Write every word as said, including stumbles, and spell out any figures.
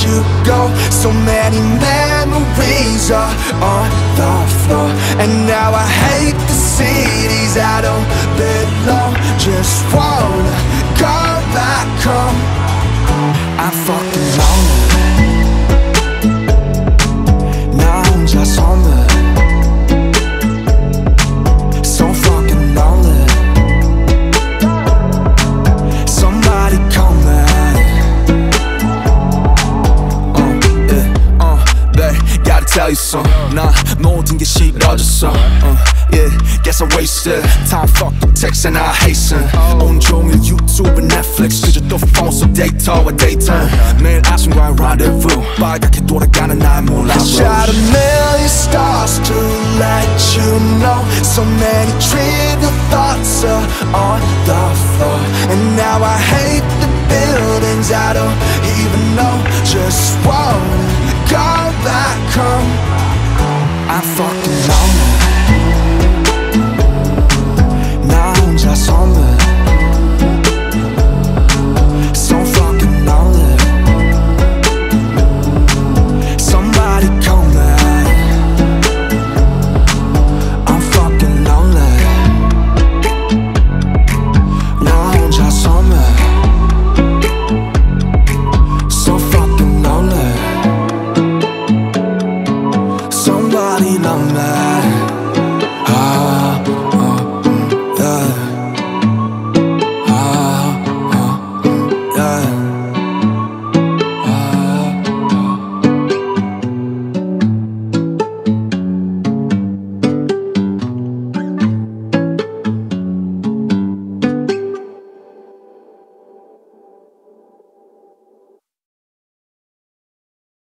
you go. So many memories are on the floor, and now I hate the cities I don't belong. Just wanna go back home. I'm fucking lonely. 나 혼자서는 so fucking lonely. Somebody call me. Uh, yeah, uh, babe, gotta tell you something. 나 모든 게 싫어졌어. Uh, yeah, guess I wasted time. Fuck the text and I hasten. 온종일 유튜브, Netflix. 그저 또 폰 속 데이터와 데이터. 매일 아침과의 rendezvous. 빨갛게 돌아가는 나의 moonlight rouge. Shot a million stars to let you know. So many trivial thoughts are on the floor, and now I hate the buildings I don't even know. Just wanna go back home. I'm fucking